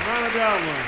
Ronald Dalman.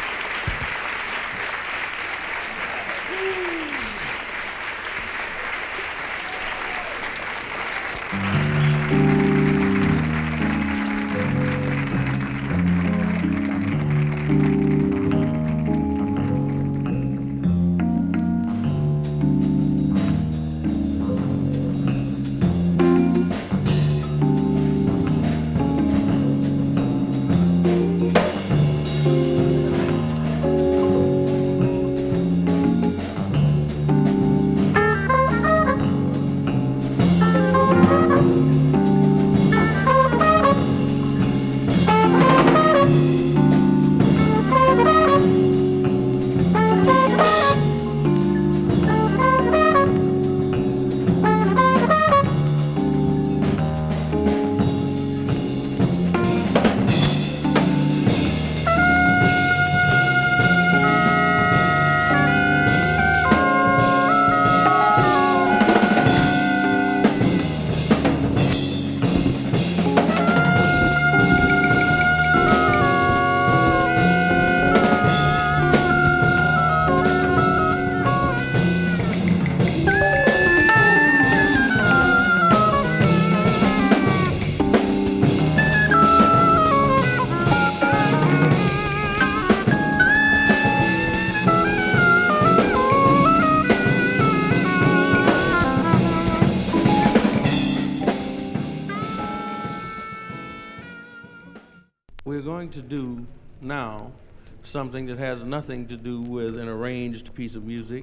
We're going to do now something that has nothing to do with an arranged piece of music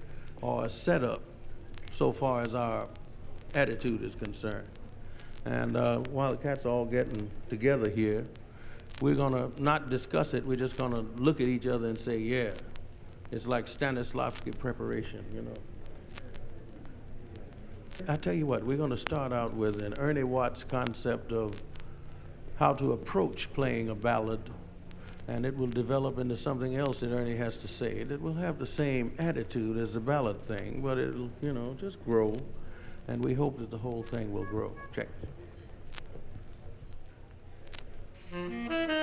or a setup so far as our attitude is concerned. And while the cats are all getting together here, we're going to not discuss it. We're just going to look at each other and say, yeah. It's like Stanislavski preparation, you know. I tell you what, we're going to start out with an Ernie Watts concept of how to approach playing a ballad, and it will develop into something else that Ernie has to say. It will have the same attitude as the ballad thing, but it'll, you know, just grow, and we hope that the whole thing will grow. Check.